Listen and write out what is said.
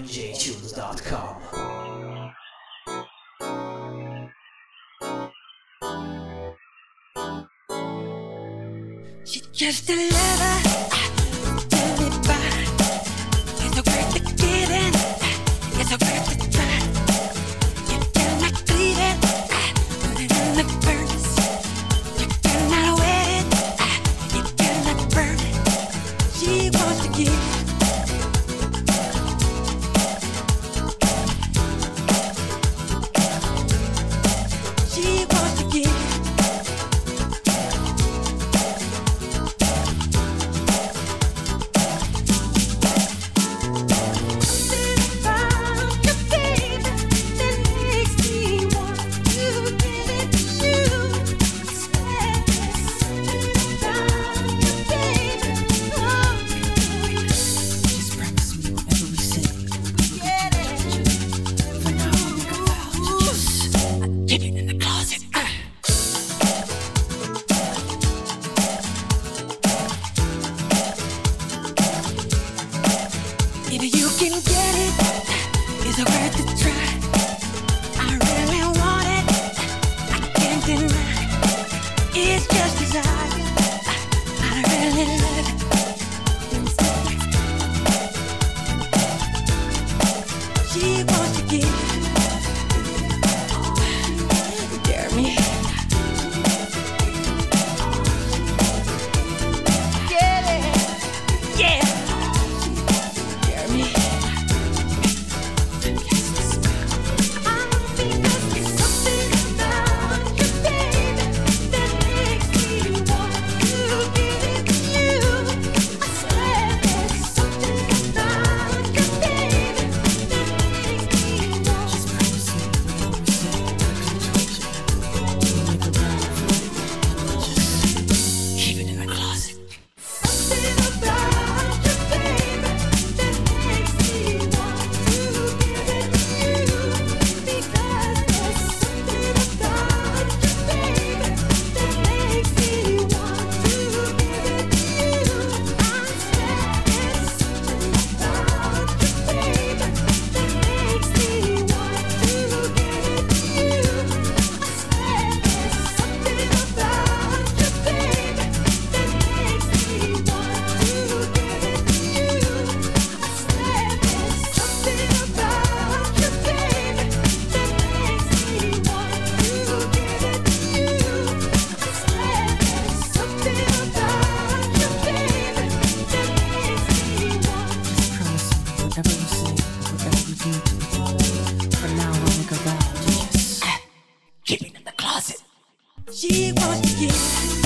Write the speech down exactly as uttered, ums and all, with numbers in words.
m j tunes dot com. She's just a lover, tell me about. It's so great to get in, it's so great to try. You cannot clean it, put it in the furnace. You cannot wet it, you cannot burn it. She wants to give. She wants to give. You can get it, it's a worth to try. I really want it, I can't deny. It's just desire, I really love it. She wants to give, dare me. Get it, yeah. Whatever you say, whatever you do to me, for now I'll make a vow to just keep it in the closet. She wants to give.